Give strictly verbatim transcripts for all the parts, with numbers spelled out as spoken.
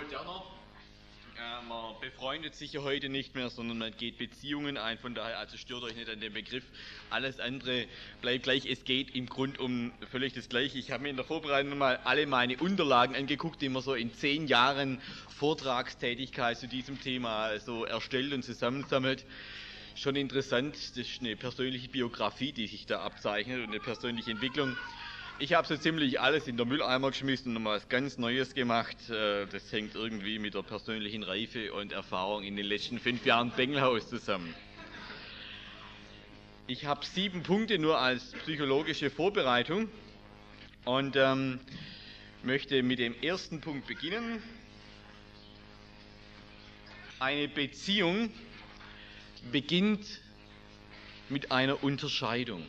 moderner. Äh, man befreundet sich ja heute nicht mehr, sondern man geht Beziehungen ein. Von daher, also stört euch nicht an dem Begriff. Alles andere bleibt gleich. Es geht im Grund um völlig das Gleiche. Ich habe mir in der Vorbereitung mal alle meine Unterlagen angeguckt, die man so in zehn Jahren Vortragstätigkeit zu diesem Thema so erstellt und zusammensammelt. Schon interessant, das ist eine persönliche Biografie, die sich da abzeichnet und eine persönliche Entwicklung. Ich habe so ziemlich alles in der Mülleimer geschmissen und nochmal was ganz Neues gemacht. Das hängt irgendwie mit der persönlichen Reife und Erfahrung in den letzten fünf Jahren Bengelhaus zusammen. Ich habe sieben Punkte nur als psychologische Vorbereitung und ähm, möchte mit dem ersten Punkt beginnen. Eine Beziehung beginnt mit einer Unterscheidung.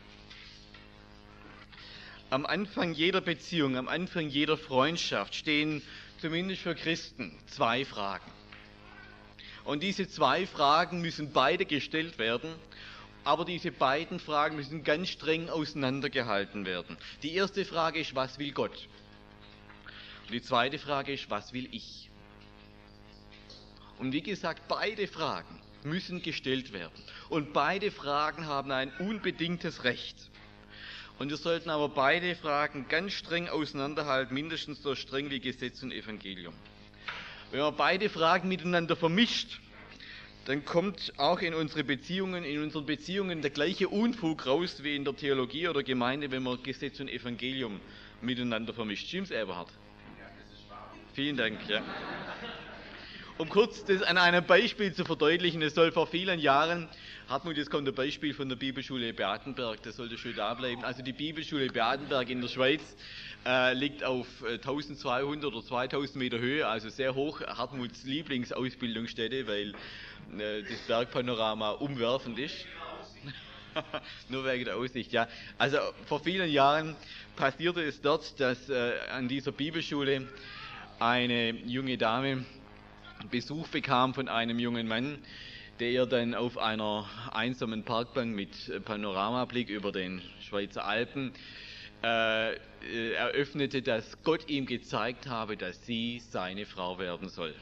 Am Anfang jeder Beziehung, am Anfang jeder Freundschaft stehen zumindest für Christen zwei Fragen. Und diese zwei Fragen müssen beide gestellt werden, aber diese beiden Fragen müssen ganz streng auseinandergehalten werden. Die erste Frage ist, was will Gott? Und die zweite Frage ist, was will ich? Und wie gesagt, beide Fragen müssen gestellt werden. Und beide Fragen haben ein unbedingtes Recht. Und wir sollten aber beide Fragen ganz streng auseinanderhalten, mindestens so streng wie Gesetz und Evangelium. Wenn man beide Fragen miteinander vermischt, dann kommt auch in unsere Beziehungen, in unseren Beziehungen der gleiche Unfug raus wie in der Theologie oder Gemeinde, wenn man Gesetz und Evangelium miteinander vermischt. Stimmt's, Eberhard? Ja, das ist wahr. Vielen Dank. Ja. Um kurz das an einem Beispiel zu verdeutlichen, es soll vor vielen Jahren, Hartmut, jetzt kommt ein Beispiel von der Bibelschule Beatenberg, das sollte schön da bleiben. Also die Bibelschule Beatenberg in der Schweiz äh, liegt auf äh, eintausendzweihundert oder zweitausend Meter Höhe, also sehr hoch, Hartmuts Lieblingsausbildungsstätte, weil äh, das Bergpanorama umwerfend ist. Nur wegen der Aussicht, ja. Also vor vielen Jahren passierte es dort, dass äh, an dieser Bibelschule eine junge Dame Besuch bekam von einem jungen Mann, der ihr dann auf einer einsamen Parkbank mit Panoramablick über den Schweizer Alpen äh, eröffnete, dass Gott ihm gezeigt habe, dass sie seine Frau werden soll.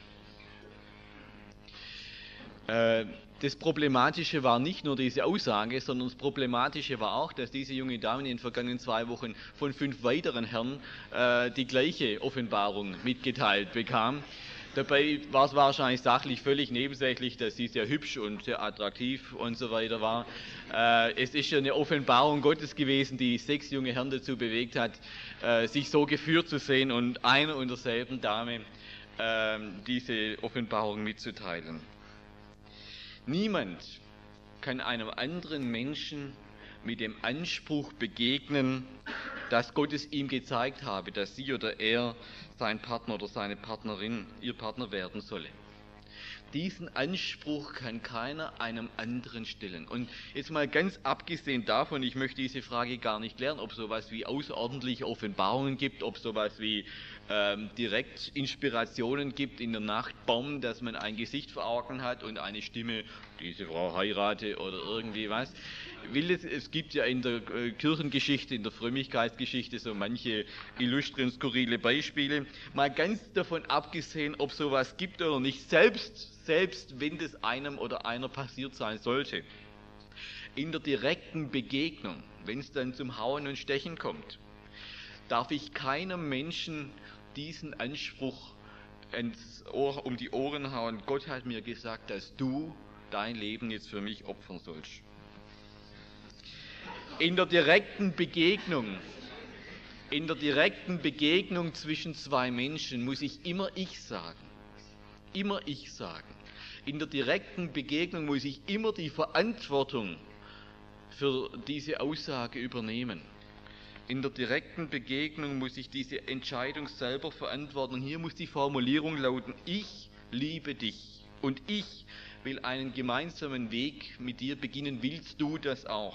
Äh, das Problematische war nicht nur diese Aussage, sondern das Problematische war auch, dass diese junge Dame in den vergangenen zwei Wochen von fünf weiteren Herren äh, die gleiche Offenbarung mitgeteilt bekam. Dabei war es wahrscheinlich sachlich völlig nebensächlich, dass sie sehr hübsch und sehr attraktiv und so weiter war. Äh, es ist ja eine Offenbarung Gottes gewesen, die sechs junge Herren dazu bewegt hat, äh, sich so geführt zu sehen und einer und derselben Dame äh, diese Offenbarung mitzuteilen. Niemand kann einem anderen Menschen mit dem Anspruch begegnen, dass Gott es ihm gezeigt habe, dass sie oder er sein Partner oder seine Partnerin, ihr Partner werden solle. Diesen Anspruch kann keiner einem anderen stellen. Und jetzt mal ganz abgesehen davon, ich möchte diese Frage gar nicht klären, ob es sowas wie außerordentliche Offenbarungen gibt, ob es sowas wie ähm, direkt Inspirationen gibt in der Nacht, Baum, dass man ein Gesicht vor Augen hat und eine Stimme, diese Frau heirate oder irgendwie was. Will es, es gibt ja in der äh, Kirchengeschichte, in der Frömmigkeitsgeschichte so manche illustre und skurrile Beispiele. Mal ganz davon abgesehen, ob sowas gibt oder nicht, selbst, selbst wenn das einem oder einer passiert sein sollte, in der direkten Begegnung, wenn es dann zum Hauen und Stechen kommt, darf ich keinem Menschen diesen Anspruch ins Ohr, um die Ohren hauen. Gott hat mir gesagt, dass du dein Leben jetzt für mich opfern sollst. In der direkten Begegnung, in der direkten Begegnung zwischen zwei Menschen muss ich immer ich sagen. Immer ich sagen. In der direkten Begegnung muss ich immer die Verantwortung für diese Aussage übernehmen. In der direkten Begegnung muss ich diese Entscheidung selber verantworten. Und hier muss die Formulierung lauten, ich liebe dich und ich will einen gemeinsamen Weg mit dir beginnen. Willst du das auch?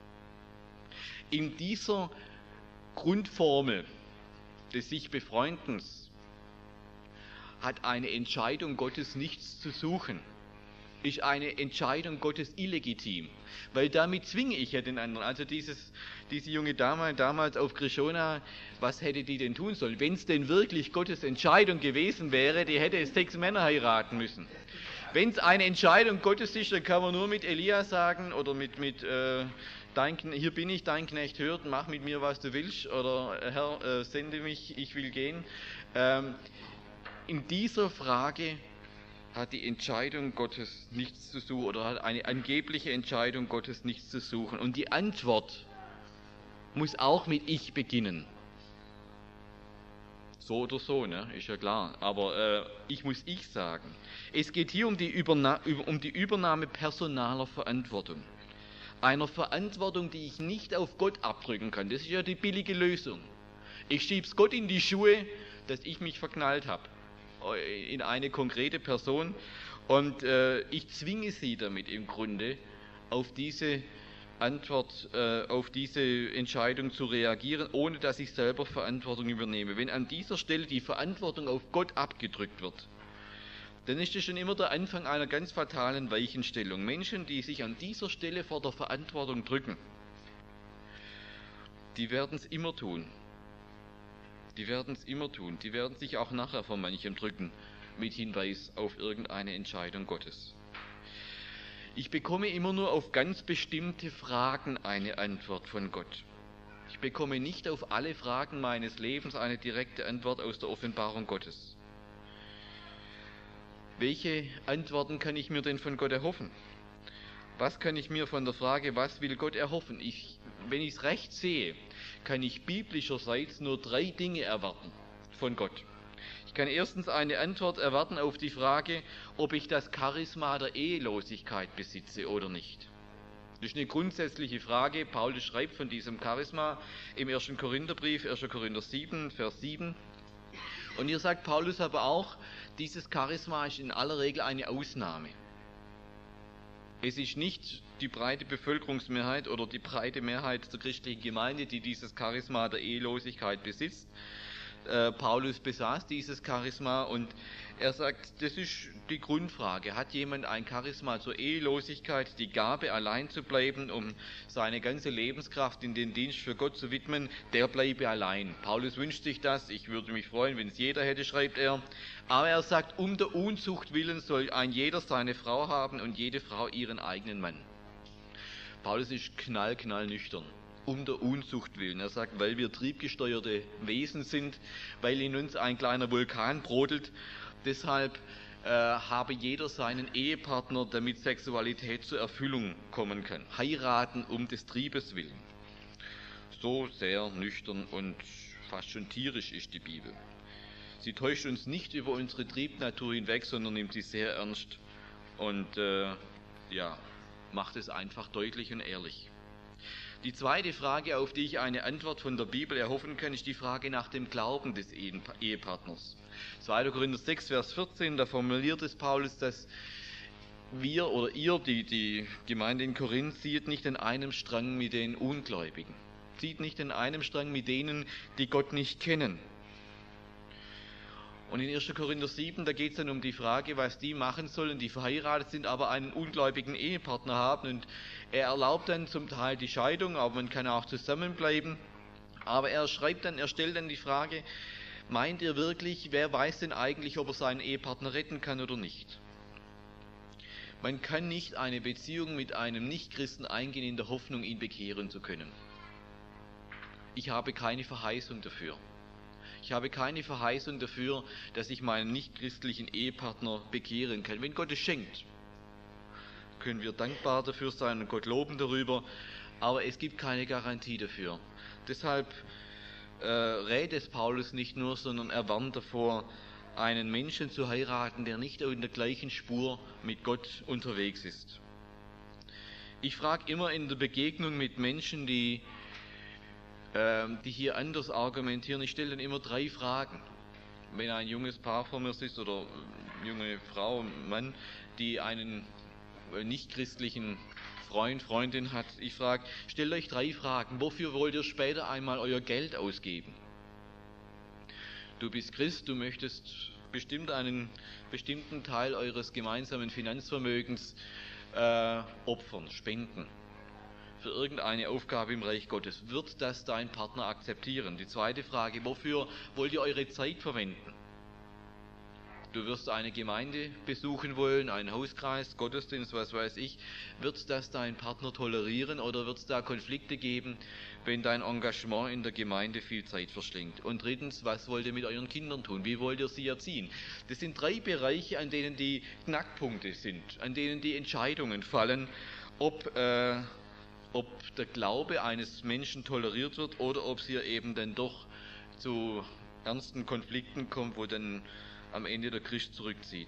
In dieser Grundformel des sich Befreundens hat eine Entscheidung Gottes nichts zu suchen. ist eine Entscheidung Gottes illegitim, weil damit zwinge ich ja den anderen. Also dieses, diese junge Dame damals auf Krishona, was hätte die denn tun sollen? Wenn es denn wirklich Gottes Entscheidung gewesen wäre, die hätte sechs Männer heiraten müssen. Wenn es eine Entscheidung Gottes ist, dann kann man nur mit Elia sagen oder mit, mit äh, dein, hier bin ich, dein Knecht hört, mach mit mir, was du willst, oder Herr, äh, sende mich, ich will gehen. Ähm, in dieser Frage hat die Entscheidung Gottes nichts zu suchen oder hat eine angebliche Entscheidung Gottes nichts zu suchen. Und die Antwort muss auch mit Ich beginnen. So oder so, ne? Ist ja klar. Aber äh, ich muss Ich sagen. Es geht hier um die, Überna- um die Übernahme personaler Verantwortung. Einer Verantwortung, die ich nicht auf Gott abdrücken kann. Das ist ja die billige Lösung. Ich schieb's Gott in die Schuhe, dass ich mich verknallt habe in eine konkrete Person und äh, ich zwinge sie damit im Grunde auf diese Antwort, äh, auf diese Entscheidung zu reagieren, ohne dass ich selber Verantwortung übernehme. Wenn an dieser Stelle die Verantwortung auf Gott abgedrückt wird, dann ist das schon immer der Anfang einer ganz fatalen Weichenstellung. Menschen, die sich an dieser Stelle vor der Verantwortung drücken, die werden es immer tun. Die werden es immer tun. Die werden sich auch nachher von manchem drücken, mit Hinweis auf irgendeine Entscheidung Gottes. Ich bekomme immer nur auf ganz bestimmte Fragen eine Antwort von Gott. Ich bekomme nicht auf alle Fragen meines Lebens eine direkte Antwort aus der Offenbarung Gottes. Welche Antworten kann ich mir denn von Gott erhoffen? Was kann ich mir von der Frage, was will Gott erhoffen? Ich, wenn ich es recht sehe, kann ich biblischerseits nur drei Dinge erwarten von Gott. Ich kann erstens eine Antwort erwarten auf die Frage, ob ich das Charisma der Ehelosigkeit besitze oder nicht. Das ist eine grundsätzliche Frage. Paulus schreibt von diesem Charisma im ersten Korintherbrief, erster Korinther sieben, Vers sieben. Und hier sagt Paulus aber auch, dieses Charisma ist in aller Regel eine Ausnahme. Es ist nicht die breite Bevölkerungsmehrheit oder die breite Mehrheit der christlichen Gemeinde, die dieses Charisma der Ehelosigkeit besitzt. Äh, Paulus besaß dieses Charisma und er sagt, das ist die Grundfrage. Hat jemand ein Charisma zur Ehelosigkeit, die Gabe, allein zu bleiben, um seine ganze Lebenskraft in den Dienst für Gott zu widmen? Der bleibe allein. Paulus wünscht sich das. Ich würde mich freuen, wenn es jeder hätte, schreibt er. Aber er sagt, um der Unzucht willen soll ein jeder seine Frau haben und jede Frau ihren eigenen Mann. Paulus ist knall, knall nüchtern. Um der Unzucht willen. Er sagt, weil wir triebgesteuerte Wesen sind, weil in uns ein kleiner Vulkan brodelt, deshalb äh, habe jeder seinen Ehepartner, damit Sexualität zur Erfüllung kommen kann. Heiraten um des Triebes willen. So sehr nüchtern und fast schon tierisch ist die Bibel. Sie täuscht uns nicht über unsere Triebnatur hinweg, sondern nimmt sie sehr ernst und äh, ja, macht es einfach deutlich und ehrlich. Die zweite Frage, auf die ich eine Antwort von der Bibel erhoffen kann, ist die Frage nach dem Glauben des Ehepartners. zweiter Korinther sechs, Vers vierzehn, da formuliert es Paulus, dass wir oder ihr, die, die Gemeinde in Korinth, zieht nicht in einem Strang mit den Ungläubigen. Zieht nicht in einem Strang mit denen, die Gott nicht kennen. Und in erster Korinther sieben, da geht es dann um die Frage, was die machen sollen, die verheiratet sind, aber einen ungläubigen Ehepartner haben. Und er erlaubt dann zum Teil die Scheidung, aber man kann auch zusammenbleiben. Aber er schreibt dann, er stellt dann die Frage, meint ihr wirklich, wer weiß denn eigentlich, ob er seinen Ehepartner retten kann oder nicht? Man kann nicht eine Beziehung mit einem Nichtchristen eingehen in der Hoffnung, ihn bekehren zu können. Ich habe keine Verheißung dafür. Ich habe keine Verheißung dafür, dass ich meinen nichtchristlichen Ehepartner bekehren kann. Wenn Gott es schenkt, können wir dankbar dafür sein und Gott loben darüber, aber es gibt keine Garantie dafür. Deshalb äh, rät es Paulus nicht nur, sondern er warnt davor, einen Menschen zu heiraten, der nicht in der gleichen Spur mit Gott unterwegs ist. Ich frage immer in der Begegnung mit Menschen, die die hier anders argumentieren. Ich stelle dann immer drei Fragen. Wenn ein junges Paar vor mir sitzt oder eine junge Frau, Mann, die einen nichtchristlichen Freund, Freundin hat, ich frage, stellt euch drei Fragen. Wofür wollt ihr später einmal euer Geld ausgeben? Du bist Christ, du möchtest bestimmt einen bestimmten Teil eures gemeinsamen Finanzvermögens äh, opfern, spenden für irgendeine Aufgabe im Reich Gottes. Wird das dein Partner akzeptieren? Die zweite Frage, wofür wollt ihr eure Zeit verwenden? Du wirst eine Gemeinde besuchen wollen, einen Hauskreis, Gottesdienst, was weiß ich. Wird das dein Partner tolerieren oder wird es da Konflikte geben, wenn dein Engagement in der Gemeinde viel Zeit verschlingt? Und drittens, was wollt ihr mit euren Kindern tun? Wie wollt ihr sie erziehen? Das sind drei Bereiche, an denen die Knackpunkte sind, an denen die Entscheidungen fallen, ob, äh, ob der Glaube eines Menschen toleriert wird oder ob es hier eben dann doch zu ernsten Konflikten kommt, wo dann am Ende der Christ zurückzieht.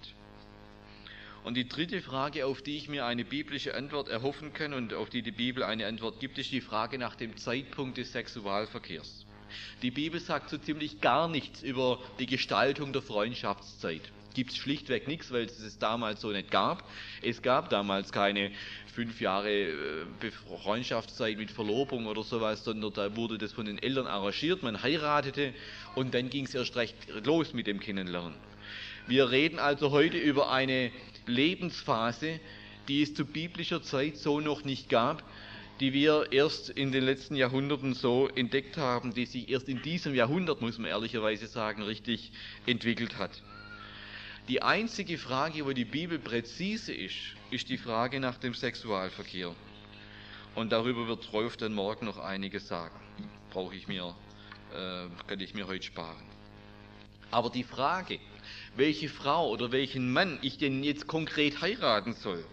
Und die dritte Frage, auf die ich mir eine biblische Antwort erhoffen kann und auf die die Bibel eine Antwort gibt, ist die Frage nach dem Zeitpunkt des Sexualverkehrs. Die Bibel sagt so ziemlich gar nichts über die Gestaltung der Freundschaftszeit. Gibt es schlichtweg nichts, weil es es damals so nicht gab. Es gab damals keine fünf Jahre Freundschaftszeit mit Verlobung oder sowas, sondern da wurde das von den Eltern arrangiert, man heiratete und dann ging es erst recht los mit dem Kennenlernen. Wir reden also heute über eine Lebensphase, die es zu biblischer Zeit so noch nicht gab, die wir erst in den letzten Jahrhunderten so entdeckt haben, die sich erst in diesem Jahrhundert, muss man ehrlicherweise sagen, richtig entwickelt hat. Die einzige Frage, wo die Bibel präzise ist, ist die Frage nach dem Sexualverkehr. Und darüber wird Rolf dann morgen noch einiges sagen. Brauche ich mir, äh, kann ich mir heute sparen. Aber die Frage, welche Frau oder welchen Mann ich denn jetzt konkret heiraten soll,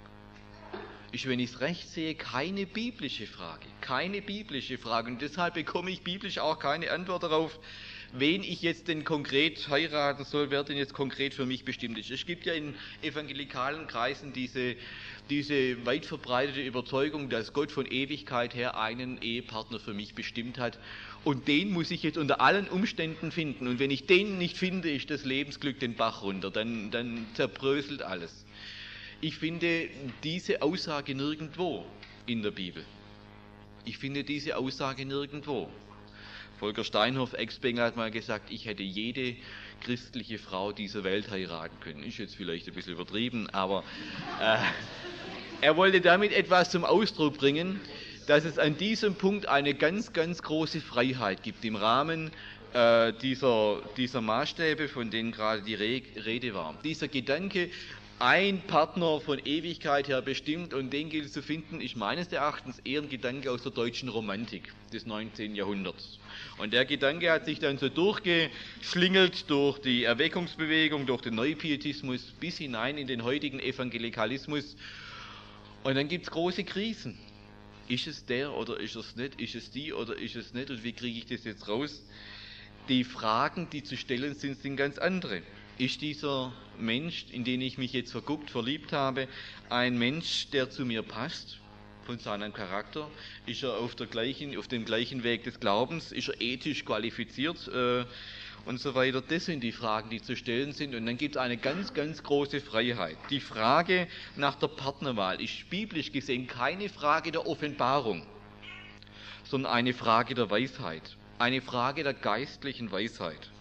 ist, wenn ich es recht sehe, keine biblische Frage. Keine biblische Frage. Und deshalb bekomme ich biblisch auch keine Antwort darauf, wen ich jetzt denn konkret heiraten soll, wer denn jetzt konkret für mich bestimmt ist. Es gibt ja in evangelikalen Kreisen diese, diese weit verbreitete Überzeugung, dass Gott von Ewigkeit her einen Ehepartner für mich bestimmt hat. Und den muss ich jetzt unter allen Umständen finden. Und wenn ich den nicht finde, ist das Lebensglück den Bach runter. Dann, dann zerbröselt alles. Ich finde diese Aussage nirgendwo in der Bibel. Ich finde diese Aussage nirgendwo. Volker Steinhoff, Ex-Bengel, hat mal gesagt, ich hätte jede christliche Frau dieser Welt heiraten können. Ist jetzt vielleicht ein bisschen übertrieben, aber äh, er wollte damit etwas zum Ausdruck bringen, dass es an diesem Punkt eine ganz, ganz große Freiheit gibt im Rahmen äh, dieser, dieser Maßstäbe, von denen gerade die Re- Rede war. Dieser Gedanke, ein Partner von Ewigkeit her bestimmt und den gilt es zu finden, ist meines Erachtens eher ein Gedanke aus der deutschen Romantik des neunzehnten Jahrhunderts. Und der Gedanke hat sich dann so durchgeschlingelt durch die Erweckungsbewegung, durch den Neupietismus bis hinein in den heutigen Evangelikalismus. Und dann gibt es große Krisen. Ist es der oder ist es nicht? Ist es die oder ist es nicht? Und wie kriege ich das jetzt raus? Die Fragen, die zu stellen sind, sind ganz andere. Ist dieser Mensch, in den ich mich jetzt verguckt, verliebt habe, ein Mensch, der zu mir passt, von seinem Charakter? Ist er auf, der gleichen, auf dem gleichen Weg des Glaubens? Ist er ethisch qualifiziert? Äh, und so weiter. Das sind die Fragen, die zu stellen sind. Und dann gibt es eine ganz, ganz große Freiheit. Die Frage nach der Partnerwahl ist biblisch gesehen keine Frage der Offenbarung, sondern eine Frage der Weisheit. Eine Frage der geistlichen Weisheit.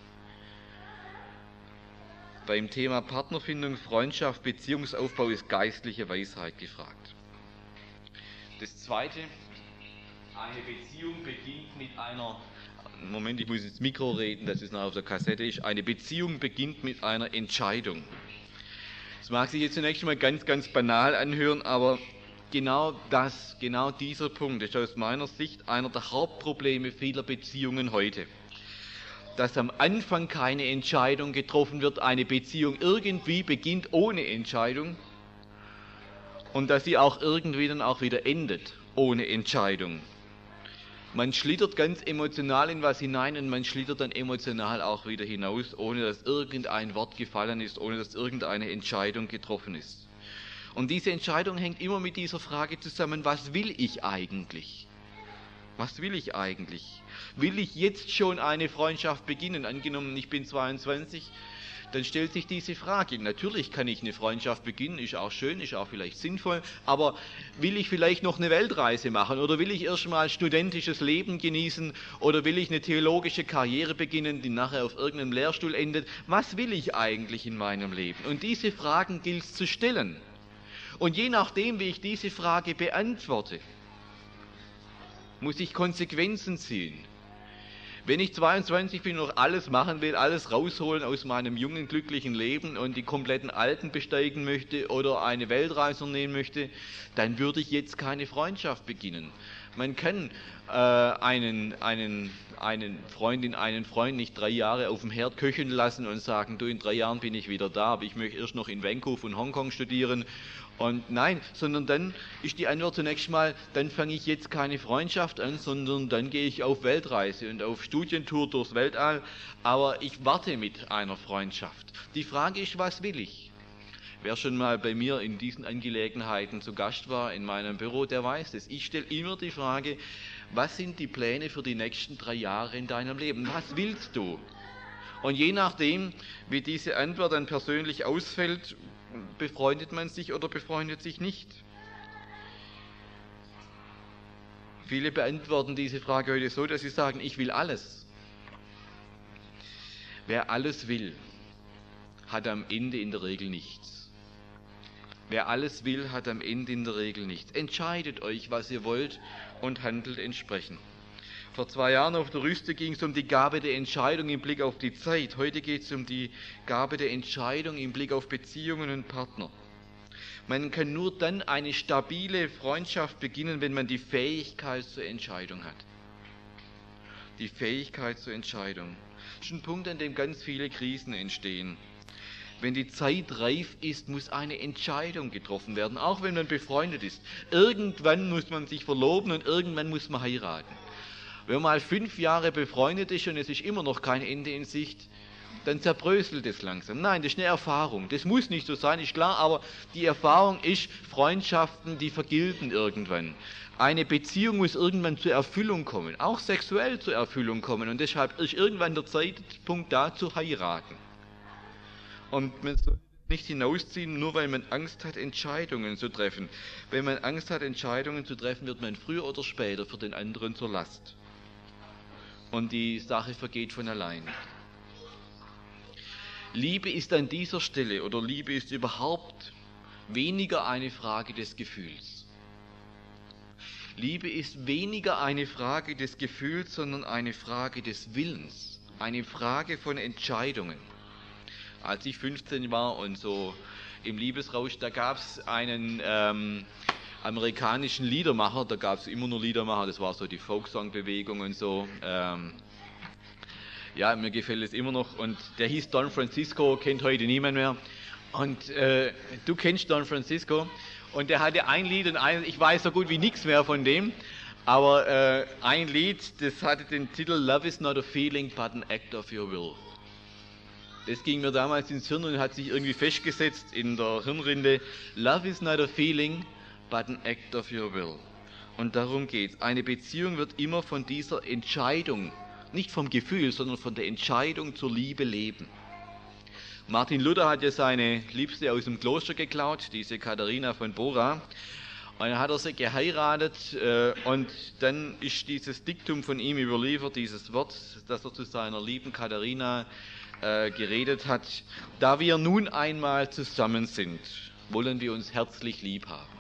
Beim Thema Partnerfindung, Freundschaft, Beziehungsaufbau ist geistliche Weisheit gefragt. Das Zweite, eine Beziehung beginnt mit einer, Moment, ich muss ins Mikro reden, dass es noch auf der Kassette ist, eine Beziehung beginnt mit einer Entscheidung. Das mag sich jetzt zunächst mal ganz, ganz banal anhören, aber genau das, genau dieser Punkt ist aus meiner Sicht einer der Hauptprobleme vieler Beziehungen heute. Dass am Anfang keine Entscheidung getroffen wird, eine Beziehung irgendwie beginnt ohne Entscheidung und dass sie auch irgendwie dann auch wieder endet ohne Entscheidung. Man schlittert ganz emotional in was hinein und man schlittert dann emotional auch wieder hinaus, ohne dass irgendein Wort gefallen ist, ohne dass irgendeine Entscheidung getroffen ist. Und diese Entscheidung hängt immer mit dieser Frage zusammen, was will ich eigentlich? Was will ich eigentlich? Will ich jetzt schon eine Freundschaft beginnen? Angenommen, ich bin zweiundzwanzig, dann stellt sich diese Frage. Natürlich kann ich eine Freundschaft beginnen, ist auch schön, ist auch vielleicht sinnvoll, aber will ich vielleicht noch eine Weltreise machen oder will ich erstmal studentisches Leben genießen oder will ich eine theologische Karriere beginnen, die nachher auf irgendeinem Lehrstuhl endet? Was will ich eigentlich in meinem Leben? Und diese Fragen gilt es zu stellen. Und je nachdem, wie ich diese Frage beantworte, muss ich Konsequenzen ziehen. Wenn ich zweiundzwanzig bin und noch alles machen will, alles rausholen aus meinem jungen, glücklichen Leben und die kompletten Alpen besteigen möchte oder eine Weltreise nehmen möchte, dann würde ich jetzt keine Freundschaft beginnen. Man kann äh, einen, einen, einen Freundin, einen Freund nicht drei Jahre auf dem Herd köcheln lassen und sagen, du, in drei Jahren bin ich wieder da, aber ich möchte erst noch in Vancouver und Hongkong studieren. Und nein, sondern dann ist die Antwort zunächst mal, dann fange ich jetzt keine Freundschaft an, sondern dann gehe ich auf Weltreise und auf Studientour durchs Weltall, aber ich warte mit einer Freundschaft. Die Frage ist, was will ich? Wer schon mal bei mir in diesen Angelegenheiten zu Gast war in meinem Büro, der weiß es. Ich stelle immer die Frage, was sind die Pläne für die nächsten drei Jahre in deinem Leben? Was willst du? Und je nachdem, wie diese Antwort dann persönlich ausfällt, befreundet man sich oder befreundet sich nicht. Viele beantworten diese Frage heute so, dass sie sagen, ich will alles. Wer alles will, hat am Ende in der Regel nichts. Wer alles will, hat am Ende in der Regel nichts. Entscheidet euch, was ihr wollt und handelt entsprechend. Vor zwei Jahren auf der Rüste ging es um die Gabe der Entscheidung im Blick auf die Zeit. Heute geht es um die Gabe der Entscheidung im Blick auf Beziehungen und Partner. Man kann nur dann eine stabile Freundschaft beginnen, wenn man die Fähigkeit zur Entscheidung hat. Die Fähigkeit zur Entscheidung. Das ist ein Punkt, an dem ganz viele Krisen entstehen. Wenn die Zeit reif ist, muss eine Entscheidung getroffen werden, auch wenn man befreundet ist. Irgendwann muss man sich verloben und irgendwann muss man heiraten. Wenn man mal fünf Jahre befreundet ist und es ist immer noch kein Ende in Sicht, dann zerbröselt es langsam. Nein, das ist eine Erfahrung. Das muss nicht so sein, ist klar, aber die Erfahrung ist, Freundschaften, die vergilden irgendwann. Eine Beziehung muss irgendwann zur Erfüllung kommen, auch sexuell zur Erfüllung kommen. Und deshalb ist irgendwann der Zeitpunkt da, zu heiraten. Und man soll nicht hinausziehen, nur weil man Angst hat, Entscheidungen zu treffen. Wenn man Angst hat, Entscheidungen zu treffen, wird man früher oder später für den anderen zur Last. Und die Sache vergeht von allein. Liebe ist an dieser Stelle, oder Liebe ist überhaupt weniger eine Frage des Gefühls. Liebe ist weniger eine Frage des Gefühls, sondern eine Frage des Willens, eine Frage von Entscheidungen. Als ich fünfzehn war und so im Liebesrausch, da gab es einen ähm, amerikanischen Liedermacher, da gab es immer nur Liedermacher, das war so die Folksong-Bewegung und so. Ähm, ja, mir gefällt es immer noch und der hieß Don Francisco, kennt heute niemand mehr. Und äh, du kennst Don Francisco und der hatte ein Lied und ein, ich weiß so gut wie nichts mehr von dem, aber äh, ein Lied, das hatte den Titel Love is not a feeling but an act of your will. Das ging mir damals ins Hirn und hat sich irgendwie festgesetzt in der Hirnrinde. Love is not a feeling but an act of your will. Und darum geht's. Eine Beziehung wird immer von dieser Entscheidung, nicht vom Gefühl, sondern von der Entscheidung zur Liebe leben. Martin Luther hat ja seine Liebste aus dem Kloster geklaut, diese Katharina von Bora. Und dann hat er sie geheiratet äh, und dann ist dieses Diktum von ihm überliefert, dieses Wort, das er zu seiner lieben Katharina äh, geredet hat. Da wir nun einmal zusammen sind, wollen wir uns herzlich lieb haben.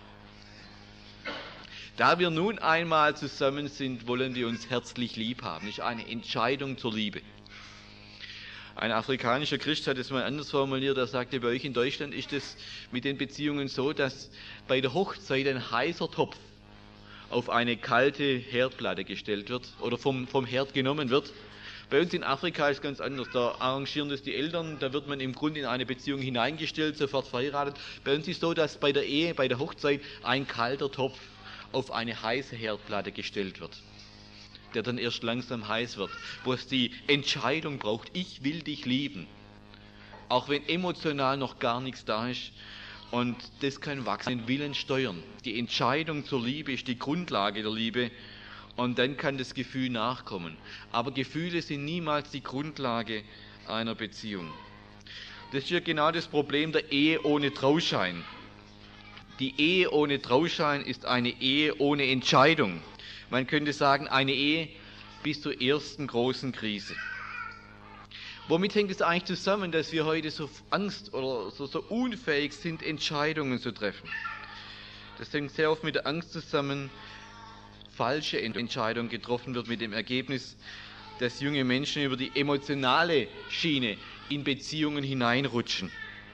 Da wir nun einmal zusammen sind, wollen wir uns herzlich lieb haben. Das ist eine Entscheidung zur Liebe. Ein afrikanischer Christ hat es mal anders formuliert, er sagte, bei euch in Deutschland ist es mit den Beziehungen so, dass bei der Hochzeit ein heißer Topf auf eine kalte Herdplatte gestellt wird oder vom, vom Herd genommen wird. Bei uns in Afrika ist es ganz anders, da arrangieren das die Eltern, da wird man im Grunde in eine Beziehung hineingestellt, sofort verheiratet. Bei uns ist es so, dass bei der Ehe, bei der Hochzeit ein kalter Topf auf eine heiße Herdplatte gestellt wird, der dann erst langsam heiß wird, wo es die Entscheidung braucht, ich will dich lieben, auch wenn emotional noch gar nichts da ist. Und das kann wachsen, den Willen steuern. Die Entscheidung zur Liebe ist die Grundlage der Liebe und dann kann das Gefühl nachkommen. Aber Gefühle sind niemals die Grundlage einer Beziehung. Das ist ja genau das Problem der Ehe ohne Trauschein. Die Ehe ohne Trauschein ist eine Ehe ohne Entscheidung. Man könnte sagen, eine Ehe bis zur ersten großen Krise. Womit hängt es eigentlich zusammen, dass wir heute so Angst oder so, so unfähig sind, Entscheidungen zu treffen? Das hängt sehr oft mit der Angst zusammen, falsche Entscheidungen getroffen wird, mit dem Ergebnis, dass junge Menschen über die emotionale Schiene in Beziehungen hineinrutschen,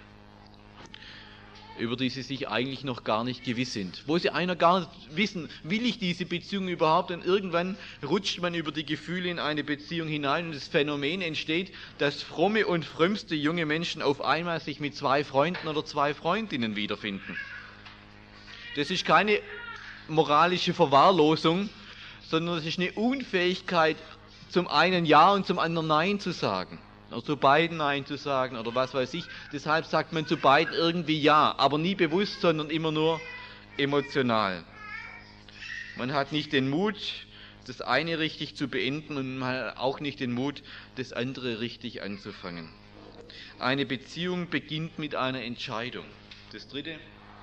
über die sie sich eigentlich noch gar nicht gewiss sind. Wo sie einer gar nicht wissen, will ich diese Beziehung überhaupt? Und irgendwann rutscht man über die Gefühle in eine Beziehung hinein und das Phänomen entsteht, dass fromme und frömmste junge Menschen auf einmal sich mit zwei Freunden oder zwei Freundinnen wiederfinden. Das ist keine moralische Verwahrlosung, sondern es ist eine Unfähigkeit, zum einen Ja und zum anderen Nein zu sagen. Oder zu beiden Nein zu sagen oder was weiß ich. Deshalb sagt man zu beiden irgendwie Ja, aber nie bewusst, sondern immer nur emotional. Man hat nicht den Mut, das eine richtig zu beenden und man hat auch nicht den Mut, das andere richtig anzufangen. Eine Beziehung beginnt mit einer Entscheidung. Das dritte.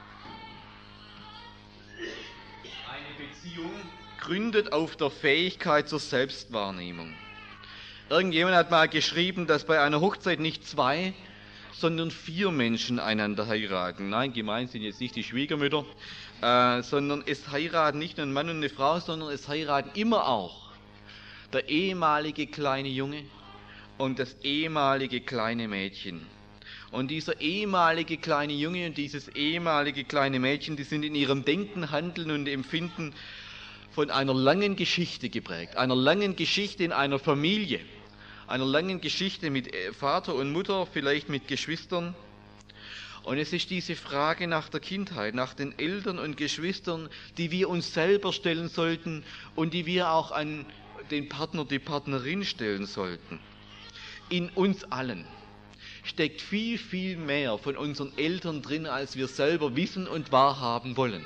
Eine Beziehung gründet auf der Fähigkeit zur Selbstwahrnehmung. Irgendjemand hat mal geschrieben, dass bei einer Hochzeit nicht zwei, sondern vier Menschen einander heiraten. Nein, gemeint sind jetzt nicht die Schwiegermütter, äh, sondern es heiraten nicht nur ein Mann und eine Frau, sondern es heiraten immer auch der ehemalige kleine Junge und das ehemalige kleine Mädchen. Und dieser ehemalige kleine Junge und dieses ehemalige kleine Mädchen, die sind in ihrem Denken, Handeln und Empfinden von einer langen Geschichte geprägt, einer langen Geschichte in einer Familie, einer langen Geschichte mit Vater und Mutter, vielleicht mit Geschwistern. Und es ist diese Frage nach der Kindheit, nach den Eltern und Geschwistern, die wir uns selber stellen sollten und die wir auch an den Partner, die Partnerin stellen sollten. In uns allen steckt viel, viel mehr von unseren Eltern drin, als wir selber wissen und wahrhaben wollen.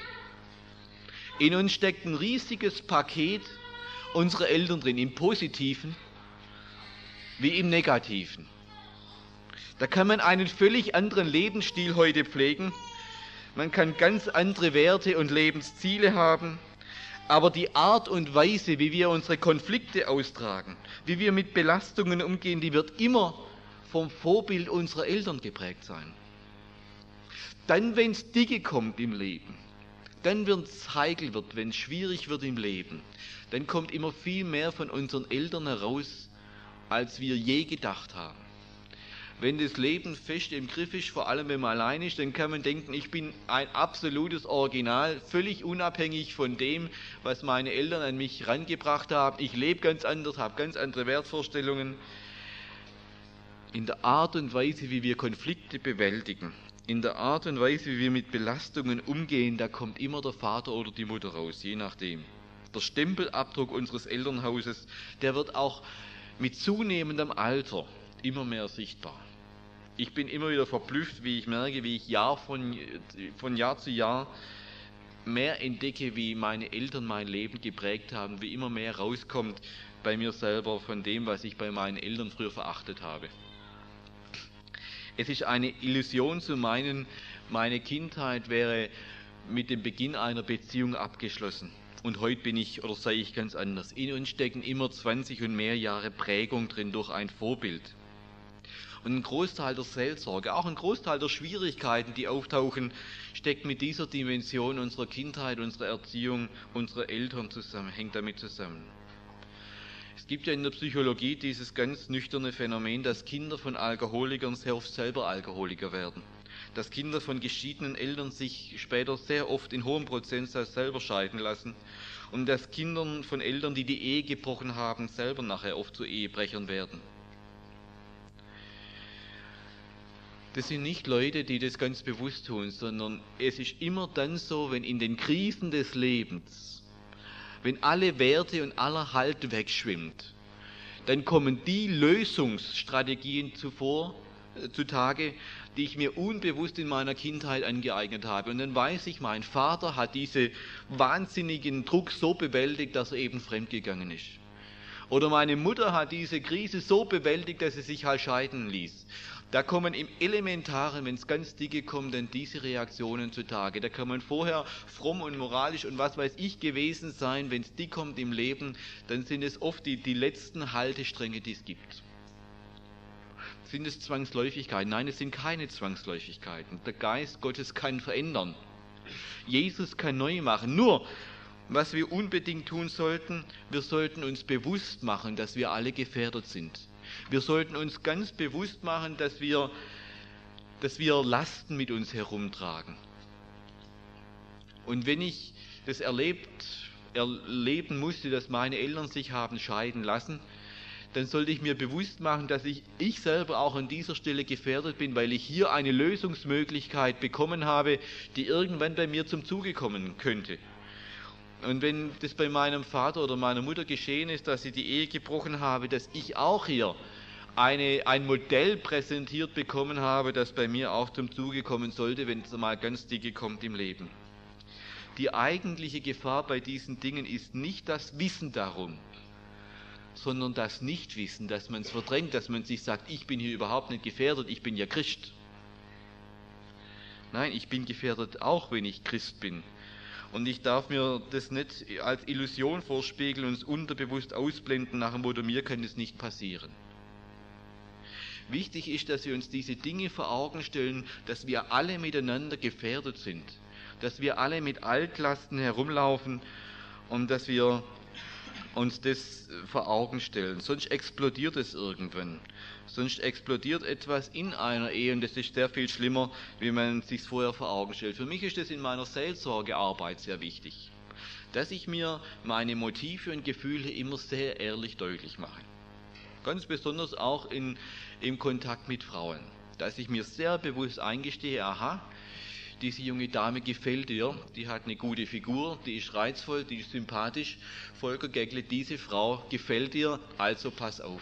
In uns steckt ein riesiges Paket unserer Eltern drin, im Positiven wie im Negativen. Da kann man einen völlig anderen Lebensstil heute pflegen, man kann ganz andere Werte und Lebensziele haben, aber die Art und Weise, wie wir unsere Konflikte austragen, wie wir mit Belastungen umgehen, die wird immer vom Vorbild unserer Eltern geprägt sein. Dann, wenn es dicke kommt im Leben, dann, wenn es heikel wird, wenn es schwierig wird im Leben, dann kommt immer viel mehr von unseren Eltern heraus, als wir je gedacht haben. Wenn das Leben fest im Griff ist, vor allem wenn man allein ist, dann kann man denken, ich bin ein absolutes Original, völlig unabhängig von dem, was meine Eltern an mich herangebracht haben. Ich lebe ganz anders, habe ganz andere Wertvorstellungen. In der Art und Weise, wie wir Konflikte bewältigen, in der Art und Weise, wie wir mit Belastungen umgehen, da kommt immer der Vater oder die Mutter raus, je nachdem. Der Stempelabdruck unseres Elternhauses, der wird auch mit zunehmendem Alter immer mehr sichtbar. Ich bin immer wieder verblüfft, wie ich merke, wie ich Jahr von, von Jahr zu Jahr mehr entdecke, wie meine Eltern mein Leben geprägt haben, wie immer mehr rauskommt bei mir selber von dem, was ich bei meinen Eltern früher verachtet habe. Es ist eine Illusion zu meinen, meine Kindheit wäre mit dem Beginn einer Beziehung abgeschlossen. Und heute bin ich, oder sei ich ganz anders. In uns stecken immer zwanzig und mehr Jahre Prägung drin durch ein Vorbild. Und ein Großteil der Seelsorge, auch ein Großteil der Schwierigkeiten, die auftauchen, steckt mit dieser Dimension unserer Kindheit, unserer Erziehung, unserer Eltern zusammen, hängt damit zusammen. Es gibt ja in der Psychologie dieses ganz nüchterne Phänomen, dass Kinder von Alkoholikern sehr oft selber Alkoholiker werden. Dass Kinder von geschiedenen Eltern sich später sehr oft in hohem Prozentsatz selber scheiden lassen und dass Kinder von Eltern, die die Ehe gebrochen haben, selber nachher oft zu Ehebrechern werden. Das sind nicht Leute, die das ganz bewusst tun, sondern es ist immer dann so, wenn in den Krisen des Lebens, wenn alle Werte und aller Halt wegschwimmt, dann kommen die Lösungsstrategien zuvor, äh, zutage, die ich mir unbewusst in meiner Kindheit angeeignet habe. Und dann weiß ich, mein Vater hat diesen wahnsinnigen Druck so bewältigt, dass er eben fremdgegangen ist. Oder meine Mutter hat diese Krise so bewältigt, dass sie sich halt scheiden ließ. Da kommen im Elementaren, wenn es ganz dicke kommt, dann diese Reaktionen zutage. Da kann man vorher fromm und moralisch und was weiß ich gewesen sein. Wenn es dick kommt im Leben, dann sind es oft die, die letzten Haltestränge, die es gibt. Sind es Zwangsläufigkeiten? Nein, es sind keine Zwangsläufigkeiten. Der Geist Gottes kann verändern. Jesus kann neu machen. Nur, was wir unbedingt tun sollten, wir sollten uns bewusst machen, dass wir alle gefährdet sind. Wir sollten uns ganz bewusst machen, dass wir, dass wir Lasten mit uns herumtragen. Und wenn ich das erlebt, erleben musste, dass meine Eltern sich haben scheiden lassen, dann sollte ich mir bewusst machen, dass ich, ich selber auch an dieser Stelle gefährdet bin, weil ich hier eine Lösungsmöglichkeit bekommen habe, die irgendwann bei mir zum Zuge kommen könnte. Und wenn das bei meinem Vater oder meiner Mutter geschehen ist, dass ich die Ehe gebrochen habe, dass ich auch hier eine, ein Modell präsentiert bekommen habe, das bei mir auch zum Zuge kommen sollte, wenn es mal ganz dicke kommt im Leben. Die eigentliche Gefahr bei diesen Dingen ist nicht das Wissen darum, sondern das Nichtwissen, dass man es verdrängt, dass man sich sagt, ich bin hier überhaupt nicht gefährdet, ich bin ja Christ. Nein, ich bin gefährdet auch, wenn ich Christ bin. Und ich darf mir das nicht als Illusion vorspiegeln und es unterbewusst ausblenden nach dem Motto, mir kann das nicht passieren. Wichtig ist, dass wir uns diese Dinge vor Augen stellen, dass wir alle miteinander gefährdet sind, dass wir alle mit Altlasten herumlaufen und dass wir uns das vor Augen stellen. Sonst explodiert es irgendwann. Sonst explodiert etwas in einer Ehe und das ist sehr viel schlimmer, wie man es sich vorher vor Augen stellt. Für mich ist das in meiner Seelsorgearbeit sehr wichtig, dass ich mir meine Motive und Gefühle immer sehr ehrlich deutlich mache. Ganz besonders auch in, im Kontakt mit Frauen. Dass ich mir sehr bewusst eingestehe, aha, diese junge Dame gefällt dir, die hat eine gute Figur, die ist reizvoll, die ist sympathisch. Volker Geckle, diese Frau gefällt dir, also pass auf.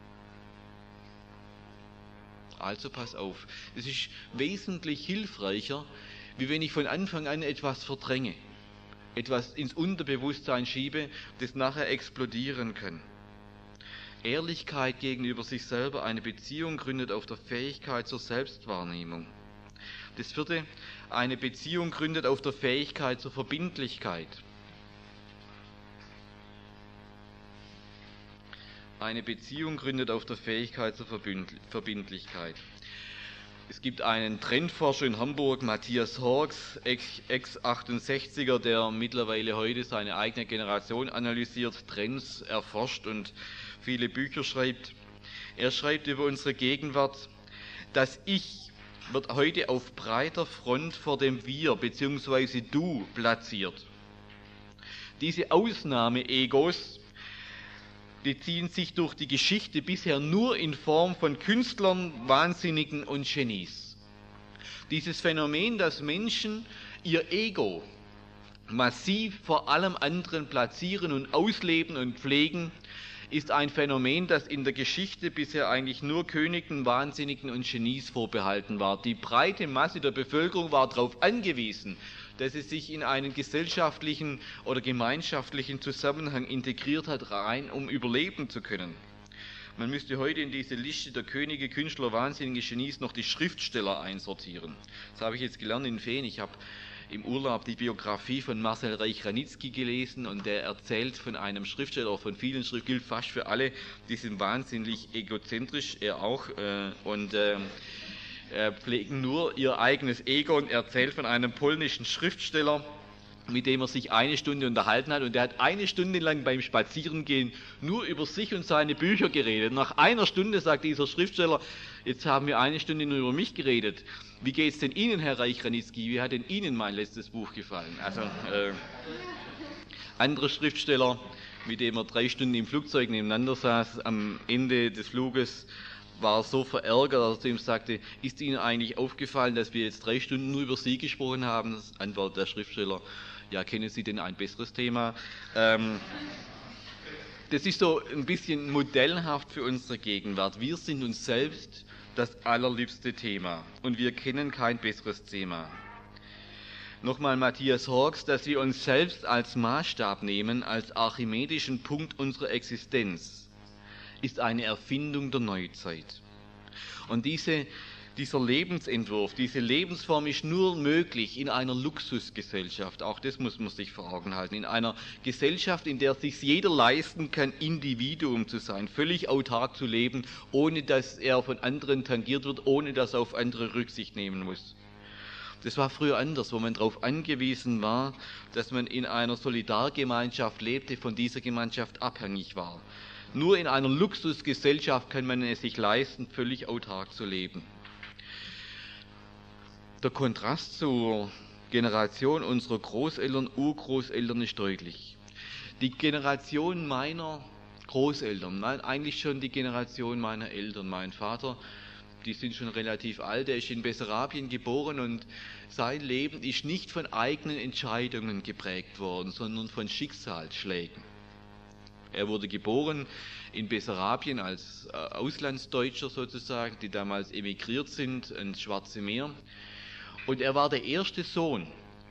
Also pass auf. Es ist wesentlich hilfreicher, wie wenn ich von Anfang an etwas verdränge, etwas ins Unterbewusstsein schiebe, das nachher explodieren kann. Ehrlichkeit gegenüber sich selber, eine Beziehung gründet auf der Fähigkeit zur Selbstwahrnehmung. Das vierte, eine Beziehung gründet auf der Fähigkeit zur Verbindlichkeit. Eine Beziehung gründet auf der Fähigkeit zur Verbindlichkeit. Es gibt einen Trendforscher in Hamburg, Matthias Horks, Ex-achtundsechziger, der mittlerweile heute seine eigene Generation analysiert, Trends erforscht und viele Bücher schreibt. Er schreibt über unsere Gegenwart, das Ich wird heute auf breiter Front vor dem Wir bzw. Du platziert. Diese Ausnahme-Egos, die ziehen sich durch die Geschichte bisher nur in Form von Künstlern, Wahnsinnigen und Genies. Dieses Phänomen, dass Menschen ihr Ego massiv vor allem anderen platzieren und ausleben und pflegen, ist ein Phänomen, das in der Geschichte bisher eigentlich nur Königen, Wahnsinnigen und Genies vorbehalten war. Die breite Masse der Bevölkerung war darauf angewiesen, dass es sich in einen gesellschaftlichen oder gemeinschaftlichen Zusammenhang integriert hat, rein um überleben zu können. Man müsste heute in diese Liste der Könige, Künstler, Wahnsinnige, Genies noch die Schriftsteller einsortieren. Das habe ich jetzt gelernt in Feen. Ich habe im Urlaub die Biografie von Marcel Reich-Ranitzky gelesen und der erzählt von einem Schriftsteller, von vielen Schriftstellern, gilt fast für alle, die sind wahnsinnig egozentrisch, er auch, äh, und äh, äh, pflegen nur ihr eigenes Ego und erzählt von einem polnischen Schriftsteller, mit dem er sich eine Stunde unterhalten hat und der hat eine Stunde lang beim Spazierengehen nur über sich und seine Bücher geredet. Nach einer Stunde sagt dieser Schriftsteller, jetzt haben wir eine Stunde nur über mich geredet. Wie geht es denn Ihnen, Herr Reich-Ranitzky? Wie hat denn Ihnen mein letztes Buch gefallen? Also äh, andere Schriftsteller, mit dem er drei Stunden im Flugzeug nebeneinander saß, am Ende des Fluges war so verärgert, dass er zu ihm sagte, ist Ihnen eigentlich aufgefallen, dass wir jetzt drei Stunden nur über Sie gesprochen haben? Das antwortet der Schriftsteller, ja, kennen Sie denn ein besseres Thema? Ähm, das ist so ein bisschen modellhaft für unsere Gegenwart. Wir sind uns selbst das allerliebste Thema und wir kennen kein besseres Thema. Nochmal Matthias Horks, dass wir uns selbst als Maßstab nehmen, als archimedischen Punkt unserer Existenz, ist eine Erfindung der Neuzeit. Und diese, dieser Lebensentwurf, diese Lebensform ist nur möglich in einer Luxusgesellschaft. Auch das muss man sich vor Augen halten. In einer Gesellschaft, in der sich jeder leisten kann, Individuum zu sein, völlig autark zu leben, ohne dass er von anderen tangiert wird, ohne dass er auf andere Rücksicht nehmen muss. Das war früher anders, wo man darauf angewiesen war, dass man in einer Solidargemeinschaft lebte, von dieser Gemeinschaft abhängig war. Nur in einer Luxusgesellschaft kann man es sich leisten, völlig autark zu leben. Der Kontrast zur Generation unserer Großeltern, Urgroßeltern ist deutlich. Die Generation meiner Großeltern, nein, eigentlich schon die Generation meiner Eltern, mein Vater, die sind schon relativ alt, er ist in Bessarabien geboren und sein Leben ist nicht von eigenen Entscheidungen geprägt worden, sondern von Schicksalsschlägen. Er wurde geboren in Bessarabien als äh, Auslandsdeutscher sozusagen, die damals emigriert sind ins Schwarze Meer. Und er war der erste Sohn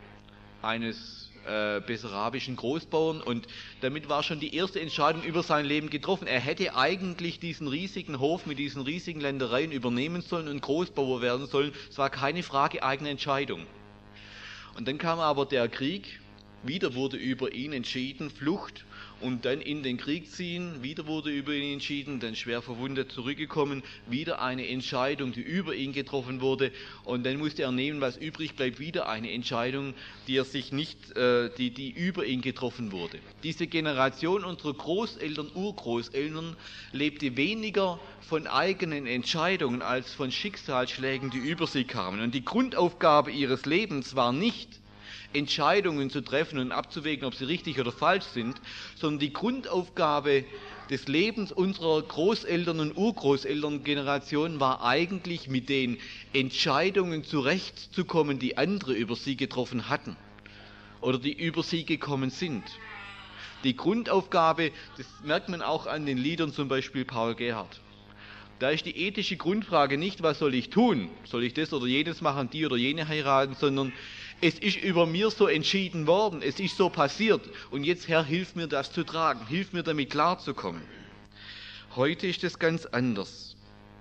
eines äh, bessarabischen Großbauern und damit war schon die erste Entscheidung über sein Leben getroffen. Er hätte eigentlich diesen riesigen Hof mit diesen riesigen Ländereien übernehmen sollen und Großbauer werden sollen. Es war keine Frage eigener Entscheidung. Und dann kam aber der Krieg, wieder wurde über ihn entschieden, Flucht. Und dann in den Krieg ziehen, wieder wurde über ihn entschieden, dann schwer verwundet zurückgekommen, wieder eine Entscheidung, die über ihn getroffen wurde und dann musste er nehmen, was übrig bleibt, wieder eine Entscheidung, die er sich nicht, äh, die, die über ihn getroffen wurde. Diese Generation unserer Großeltern, Urgroßeltern lebte weniger von eigenen Entscheidungen als von Schicksalsschlägen, die über sie kamen. Und die Grundaufgabe ihres Lebens war nicht, Entscheidungen zu treffen und abzuwägen, ob sie richtig oder falsch sind, sondern die Grundaufgabe des Lebens unserer Großeltern und Urgroßelterngeneration war eigentlich, mit den Entscheidungen zurechtzukommen, die andere über sie getroffen hatten oder die über sie gekommen sind. Die Grundaufgabe, das merkt man auch an den Liedern, zum Beispiel Paul Gerhardt. Da ist die ethische Grundfrage nicht, was soll ich tun? Soll ich das oder jenes machen, die oder jene heiraten, sondern es ist über mir so entschieden worden, es ist so passiert und jetzt, Herr, hilf mir das zu tragen, hilf mir damit klarzukommen. Heute ist es ganz anders.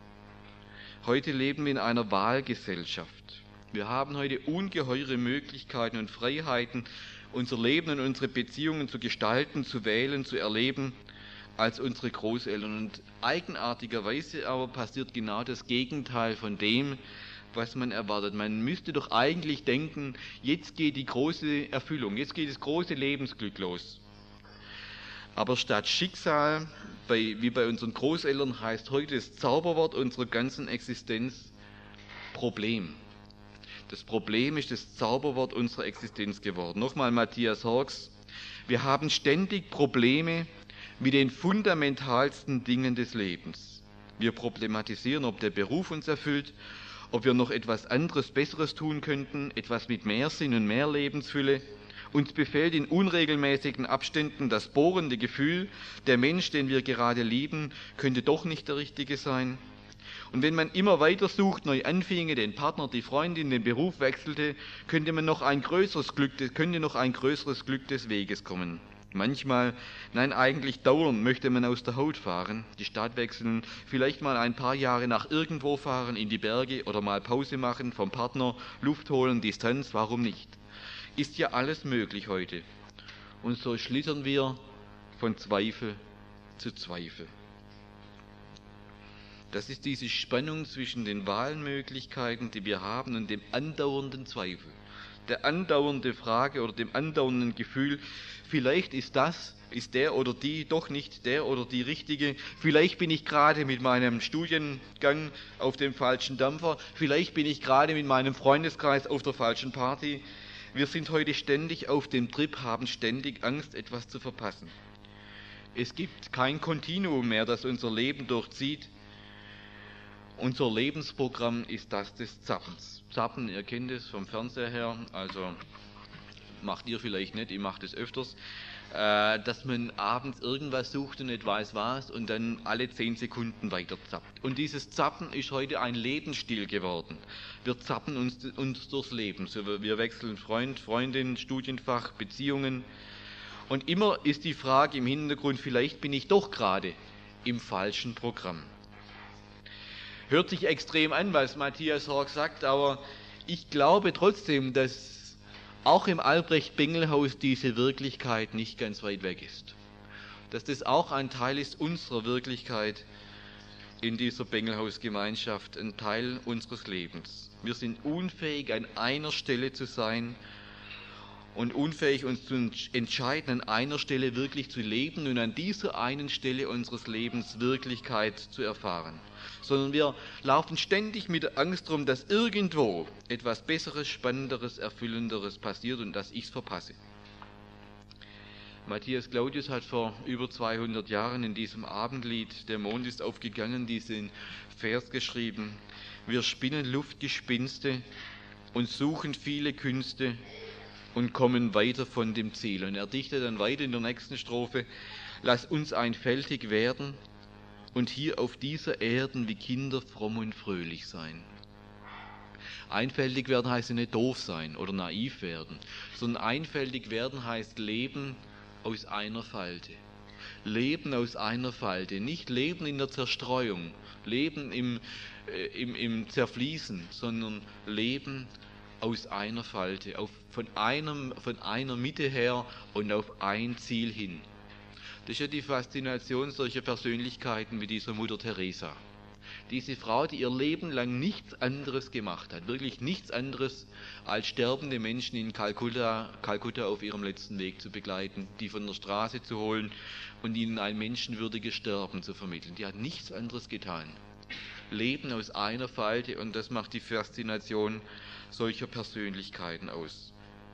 Heute leben wir in einer Wahlgesellschaft. Wir haben heute ungeheure Möglichkeiten und Freiheiten, unser Leben und unsere Beziehungen zu gestalten, zu wählen, zu erleben, als unsere Großeltern. Und eigenartigerweise aber passiert genau das Gegenteil von dem, was man erwartet. Man müsste doch eigentlich denken, jetzt geht die große Erfüllung, jetzt geht das große Lebensglück los. Aber statt Schicksal, bei, wie bei unseren Großeltern, heißt heute das Zauberwort unserer ganzen Existenz Problem. Das Problem ist das Zauberwort unserer Existenz geworden. Nochmal Matthias Horks: Wir haben ständig Probleme mit den fundamentalsten Dingen des Lebens. Wir problematisieren, ob der Beruf uns erfüllt, ob wir noch etwas anderes, Besseres tun könnten, etwas mit mehr Sinn und mehr Lebensfülle. Uns befällt in unregelmäßigen Abständen das bohrende Gefühl, der Mensch, den wir gerade lieben, könnte doch nicht der Richtige sein. Und wenn man immer weiter sucht, neu anfinge, den Partner, die Freundin, den Beruf wechselte, könnte man noch ein größeres Glück, könnte noch ein größeres Glück des Weges kommen. Manchmal, nein, eigentlich dauernd möchte man aus der Haut fahren, die Stadt wechseln, vielleicht mal ein paar Jahre nach irgendwo fahren, in die Berge oder mal Pause machen, vom Partner, Luft holen, Distanz, warum nicht? Ist ja alles möglich heute. Und so schlittern wir von Zweifel zu Zweifel. Das ist diese Spannung zwischen den Wahlmöglichkeiten, die wir haben, und dem andauernden Zweifel. Der andauernde Frage oder dem andauernden Gefühl, vielleicht ist das, ist der oder die doch nicht der oder die Richtige, vielleicht bin ich gerade mit meinem Studiengang auf dem falschen Dampfer, vielleicht bin ich gerade mit meinem Freundeskreis auf der falschen Party. Wir sind heute ständig auf dem Trip, haben ständig Angst, etwas zu verpassen. Es gibt kein Kontinuum mehr, das unser Leben durchzieht. Unser Lebensprogramm ist das des Zappens. Zappen, ihr kennt es vom Fernseher her, also macht ihr vielleicht nicht, ich mache das öfters, äh, dass man abends irgendwas sucht und nicht weiß was und dann alle zehn Sekunden weiter zappt. Und dieses Zappen ist heute ein Lebensstil geworden. Wir zappen uns, uns durchs Leben. So, wir wechseln Freund, Freundin, Studienfach, Beziehungen. Und immer ist die Frage im Hintergrund, vielleicht bin ich doch gerade im falschen Programm. Hört sich extrem an, was Matthias Horch sagt, aber ich glaube trotzdem, dass auch im Albrecht-Bengel-Haus diese Wirklichkeit nicht ganz weit weg ist. Dass das auch ein Teil ist unserer Wirklichkeit in dieser Bengelhaus-Gemeinschaft, ein Teil unseres Lebens. Wir sind unfähig, an einer Stelle zu sein und unfähig, uns zu entscheiden, an einer Stelle wirklich zu leben und an dieser einen Stelle unseres Lebens Wirklichkeit zu erfahren. Sondern wir laufen ständig mit der Angst rum, dass irgendwo etwas Besseres, Spannenderes, Erfüllenderes passiert und dass ich es verpasse. Matthias Claudius hat vor über zweihundert Jahren in diesem Abendlied "Der Mond ist aufgegangen" diesen Vers geschrieben: Wir spinnen Luftgespinste und suchen viele Künste und kommen weiter von dem Ziel. Und er dichtet dann weiter in der nächsten Strophe: Lass uns einfältig werden und hier auf dieser Erden wie Kinder fromm und fröhlich sein. Einfältig werden heißt ja nicht doof sein oder naiv werden, sondern einfältig werden heißt leben aus einer Falte. Leben aus einer Falte, nicht leben in der Zerstreuung, leben im, äh, im, im Zerfließen, sondern leben aus einer Falte, auf, von, einem, von einer Mitte her und auf ein Ziel hin. Das ist ja die Faszination solcher Persönlichkeiten wie dieser Mutter Teresa. Diese Frau, die ihr Leben lang nichts anderes gemacht hat, wirklich nichts anderes, als sterbende Menschen in Kalkutta, Kalkutta auf ihrem letzten Weg zu begleiten, die von der Straße zu holen und ihnen ein menschenwürdiges Sterben zu vermitteln. Die hat nichts anderes getan. Leben aus einer Falte, und das macht die Faszination solcher Persönlichkeiten aus.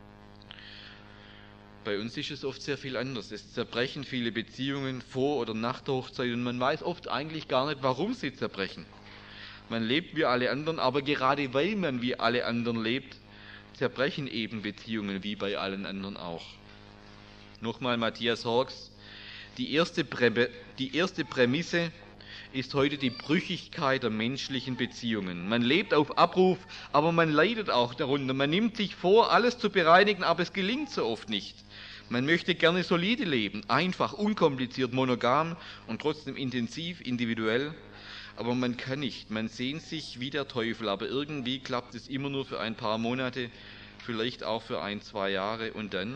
Bei uns ist es oft sehr viel anders. Es zerbrechen viele Beziehungen vor oder nach der Hochzeit und man weiß oft eigentlich gar nicht, warum sie zerbrechen. Man lebt wie alle anderen, aber gerade weil man wie alle anderen lebt, zerbrechen eben Beziehungen wie bei allen anderen auch. Nochmal Matthias Horchs: Die erste, Prä- die erste Prämisse ist heute die Brüchigkeit der menschlichen Beziehungen. Man lebt auf Abruf, aber man leidet auch darunter. Man nimmt sich vor, alles zu bereinigen, aber es gelingt so oft nicht. Man möchte gerne solide leben, einfach, unkompliziert, monogam und trotzdem intensiv, individuell. Aber man kann nicht. Man sehnt sich wie der Teufel, aber irgendwie klappt es immer nur für ein paar Monate, vielleicht auch für ein, zwei Jahre und dann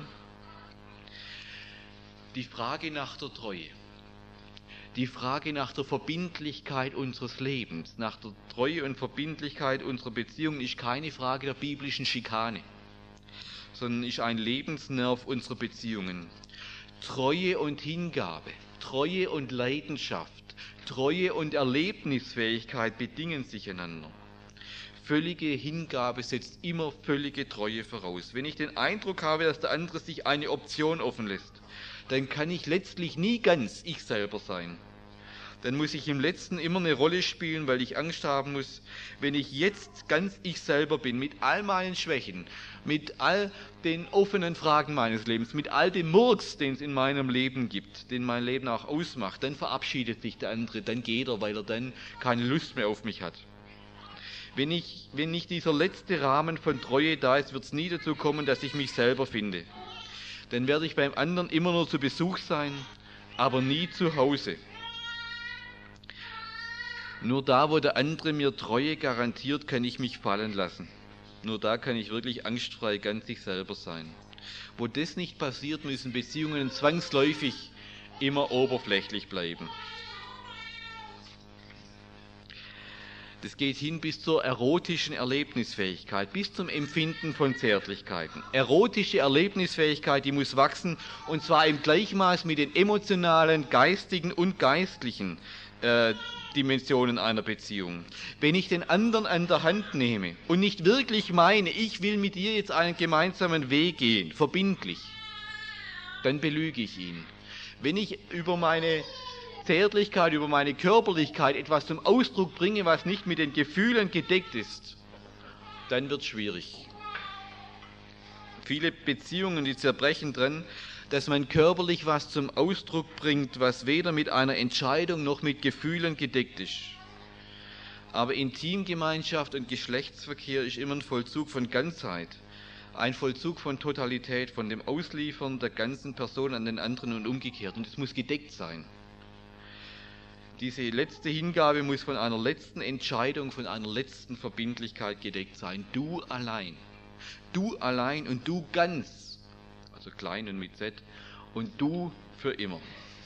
die Frage nach der Treue. Die Frage nach der Verbindlichkeit unseres Lebens, nach der Treue und Verbindlichkeit unserer Beziehungen ist keine Frage der biblischen Schikane, sondern ist ein Lebensnerv unserer Beziehungen. Treue und Hingabe, Treue und Leidenschaft, Treue und Erlebnisfähigkeit bedingen sich einander. Völlige Hingabe setzt immer völlige Treue voraus. Wenn ich den Eindruck habe, dass der andere sich eine Option offen lässt, dann kann ich letztlich nie ganz ich selber sein. Dann muss ich im Letzten immer eine Rolle spielen, weil ich Angst haben muss, wenn ich jetzt ganz ich selber bin, mit all meinen Schwächen, mit all den offenen Fragen meines Lebens, mit all dem Murks, den es in meinem Leben gibt, den mein Leben auch ausmacht, dann verabschiedet sich der andere, dann geht er, weil er dann keine Lust mehr auf mich hat. Wenn, ich, wenn nicht dieser letzte Rahmen von Treue da ist, wird es nie dazu kommen, dass ich mich selber finde. Dann werde ich beim anderen immer nur zu Besuch sein, aber nie zu Hause. Nur da, wo der andere mir Treue garantiert, kann ich mich fallen lassen. Nur da kann ich wirklich angstfrei ganz ich selber sein. Wo das nicht passiert, müssen Beziehungen zwangsläufig immer oberflächlich bleiben. Das geht hin bis zur erotischen Erlebnisfähigkeit, bis zum Empfinden von Zärtlichkeiten. Erotische Erlebnisfähigkeit, die muss wachsen, und zwar im Gleichmaß mit den emotionalen, geistigen und geistlichen äh, Dimensionen einer Beziehung. Wenn ich den anderen an der Hand nehme und nicht wirklich meine, ich will mit dir jetzt einen gemeinsamen Weg gehen, verbindlich, dann belüge ich ihn. Wenn ich über meine Zärtlichkeit, über meine Körperlichkeit etwas zum Ausdruck bringe, was nicht mit den Gefühlen gedeckt ist, dann wird es schwierig. Viele Beziehungen, die zerbrechen dran, dass man körperlich was zum Ausdruck bringt, was weder mit einer Entscheidung noch mit Gefühlen gedeckt ist. Aber Intimgemeinschaft und Geschlechtsverkehr ist immer ein Vollzug von Ganzheit, ein Vollzug von Totalität, von dem Ausliefern der ganzen Person an den anderen und umgekehrt. Und es muss gedeckt sein. Diese letzte Hingabe muss von einer letzten Entscheidung, von einer letzten Verbindlichkeit gedeckt sein. Du allein. Du allein und du ganz. Also klein und mit Z. Und du für immer.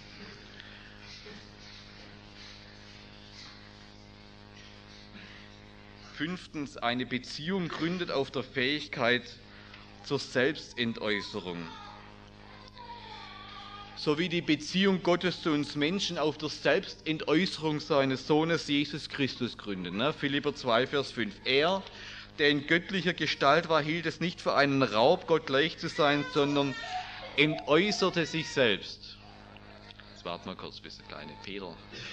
Fünftens, eine Beziehung gründet auf der Fähigkeit zur Selbstentäußerung. So wie die Beziehung Gottes zu uns Menschen auf der Selbstentäußerung seines Sohnes Jesus Christus gründet. Ne? Philipper zwei, Vers fünf. Er, der in göttlicher Gestalt war, hielt es nicht für einen Raub, Gott gleich zu sein, sondern entäußerte sich selbst. Jetzt warten wir kurz, bis der kleine Peter.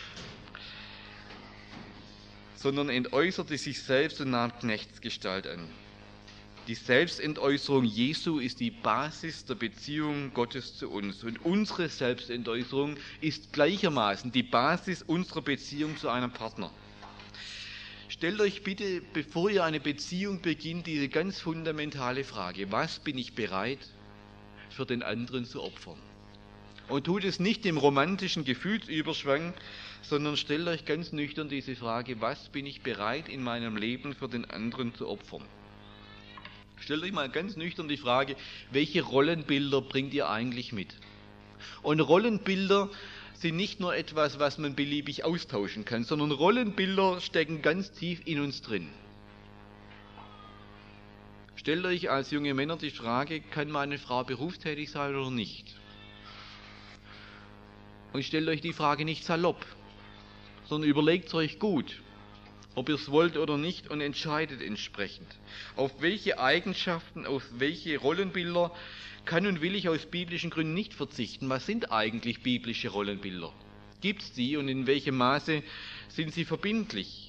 Sondern entäußerte sich selbst und nahm Knechtsgestalt an. Die Selbstentäußerung Jesu ist die Basis der Beziehung Gottes zu uns. Und unsere Selbstentäußerung ist gleichermaßen die Basis unserer Beziehung zu einem Partner. Stellt euch bitte, bevor ihr eine Beziehung beginnt, diese ganz fundamentale Frage: Was bin ich bereit, für den anderen zu opfern? Und tut es nicht im romantischen Gefühlsüberschwang, sondern stellt euch ganz nüchtern diese Frage: Was bin ich bereit, in meinem Leben für den anderen zu opfern? Stellt euch mal ganz nüchtern die Frage: Welche Rollenbilder bringt ihr eigentlich mit? Und Rollenbilder sind nicht nur etwas, was man beliebig austauschen kann, sondern Rollenbilder stecken ganz tief in uns drin. Stellt euch als junge Männer die Frage: Kann meine Frau berufstätig sein oder nicht? Und stellt euch die Frage nicht salopp, sondern überlegt euch gut, ob ihr es wollt oder nicht, und entscheidet entsprechend. Auf welche Eigenschaften, auf welche Rollenbilder kann und will ich aus biblischen Gründen nicht verzichten? Was sind eigentlich biblische Rollenbilder? Gibt es die und in welchem Maße sind sie verbindlich?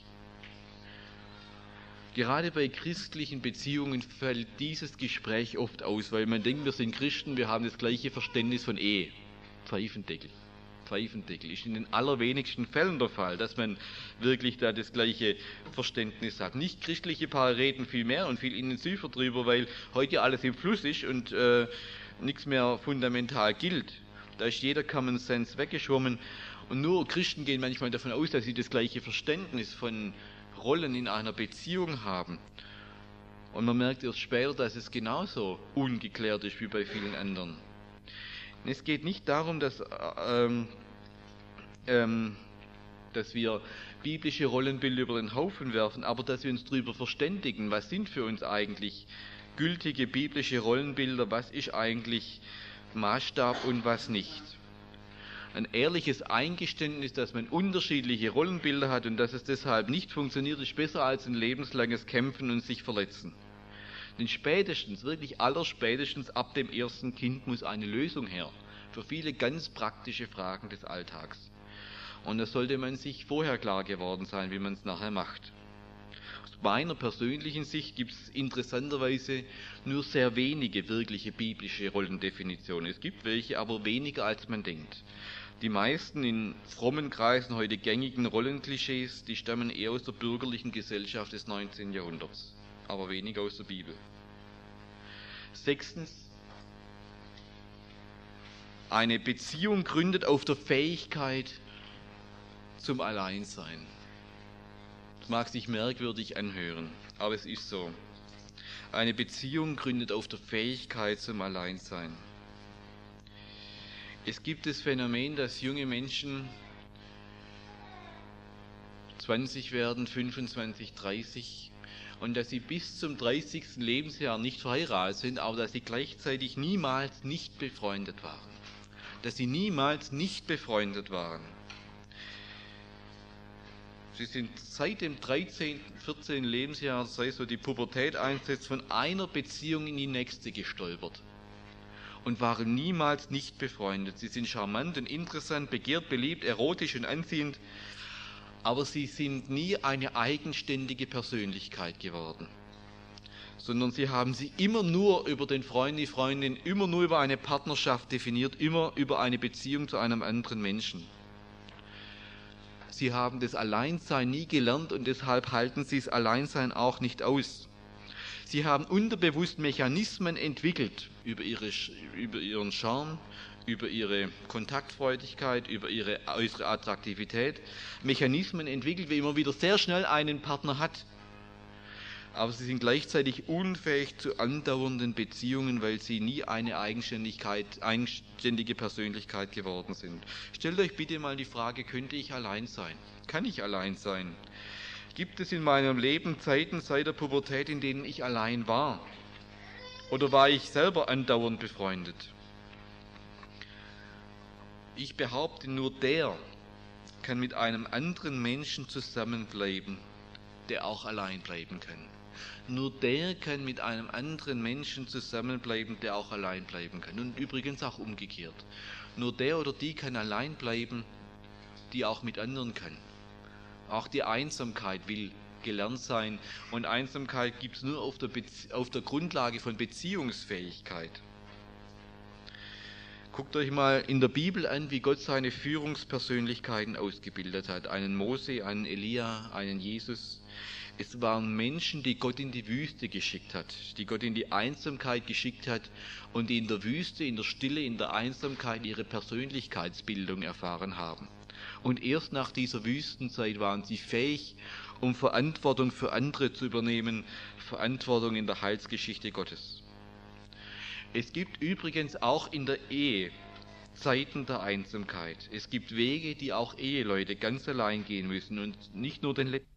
Gerade bei christlichen Beziehungen fällt dieses Gespräch oft aus, weil man denkt, wir sind Christen, wir haben das gleiche Verständnis von Ehe. Pfeifendeckel. Pfeifendeckel ist in den allerwenigsten Fällen der Fall, dass man wirklich da das gleiche Verständnis hat. Nicht christliche Paare reden viel mehr und viel intensiver drüber, weil heute alles im Fluss ist und äh, nichts mehr fundamental gilt. Da ist jeder Common Sense weggeschwommen und nur Christen gehen manchmal davon aus, dass sie das gleiche Verständnis von Rollen in einer Beziehung haben. Und man merkt erst später, dass es genauso ungeklärt ist wie bei vielen anderen. Es geht nicht darum, dass, ähm, ähm, dass wir biblische Rollenbilder über den Haufen werfen, aber dass wir uns darüber verständigen, was sind für uns eigentlich gültige biblische Rollenbilder, was ist eigentlich Maßstab und was nicht. Ein ehrliches Eingeständnis, dass man unterschiedliche Rollenbilder hat und dass es deshalb nicht funktioniert, ist besser als ein lebenslanges Kämpfen und sich verletzen. Denn spätestens, wirklich allerspätestens ab dem ersten Kind muss eine Lösung her für viele ganz praktische Fragen des Alltags. Und da sollte man sich vorher klar geworden sein, wie man es nachher macht. Aus meiner persönlichen Sicht gibt es interessanterweise nur sehr wenige wirkliche biblische Rollendefinitionen. Es gibt welche, aber weniger als man denkt. Die meisten in frommen Kreisen heute gängigen Rollenklischees, die stammen eher aus der bürgerlichen Gesellschaft des neunzehnten Jahrhunderts. Aber weniger aus der Bibel. Sechstens, eine Beziehung gründet auf der Fähigkeit zum Alleinsein. Das mag sich merkwürdig anhören, aber es ist so. Eine Beziehung gründet auf der Fähigkeit zum Alleinsein. Es gibt das Phänomen, dass junge Menschen zwanzig werden, fünfundzwanzig, dreißig, und dass sie bis zum dreißigsten Lebensjahr nicht verheiratet sind, aber dass sie gleichzeitig niemals nicht befreundet waren. Dass sie niemals nicht befreundet waren. Sie sind seit dem dreizehnten, vierzehnten Lebensjahr, sei so die Pubertät einsetzt, von einer Beziehung in die nächste gestolpert und waren niemals nicht befreundet. Sie sind charmant und interessant, begehrt, beliebt, erotisch und anziehend, aber sie sind nie eine eigenständige Persönlichkeit geworden, sondern sie haben sie immer nur über den Freund, die Freundin, immer nur über eine Partnerschaft definiert, immer über eine Beziehung zu einem anderen Menschen. Sie haben das Alleinsein nie gelernt und deshalb halten sie das Alleinsein auch nicht aus. Sie haben unterbewusst Mechanismen entwickelt über, ihre, über ihren Charme, über ihre Kontaktfreudigkeit, über ihre äußere Attraktivität Mechanismen entwickelt, wie man wieder sehr schnell einen Partner hat. Aber sie sind gleichzeitig unfähig zu andauernden Beziehungen, weil sie nie eine Eigenständigkeit, eigenständige Persönlichkeit geworden sind. Stellt euch bitte mal die Frage, könnte ich allein sein? Kann ich allein sein? Gibt es in meinem Leben Zeiten seit der Pubertät, in denen ich allein war? Oder war ich selber andauernd befreundet? Ich behaupte, nur der kann mit einem anderen Menschen zusammenbleiben, der auch allein bleiben kann. Nur der kann mit einem anderen Menschen zusammenbleiben, der auch allein bleiben kann. Und übrigens auch umgekehrt. Nur der oder die kann allein bleiben, die auch mit anderen kann. Auch die Einsamkeit will gelernt sein. Und Einsamkeit gibt es nur auf der, Bezie- auf der Grundlage von Beziehungsfähigkeit. Guckt euch mal in der Bibel an, wie Gott seine Führungspersönlichkeiten ausgebildet hat. Einen Mose, einen Elia, einen Jesus. Es waren Menschen, die Gott in die Wüste geschickt hat, die Gott in die Einsamkeit geschickt hat und die in der Wüste, in der Stille, in der Einsamkeit ihre Persönlichkeitsbildung erfahren haben. Und erst nach dieser Wüstenzeit waren sie fähig, um Verantwortung für andere zu übernehmen, Verantwortung in der Heilsgeschichte Gottes. Es gibt übrigens auch in der Ehe Zeiten der Einsamkeit. Es gibt Wege, die auch Eheleute ganz allein gehen müssen und nicht nur den letzten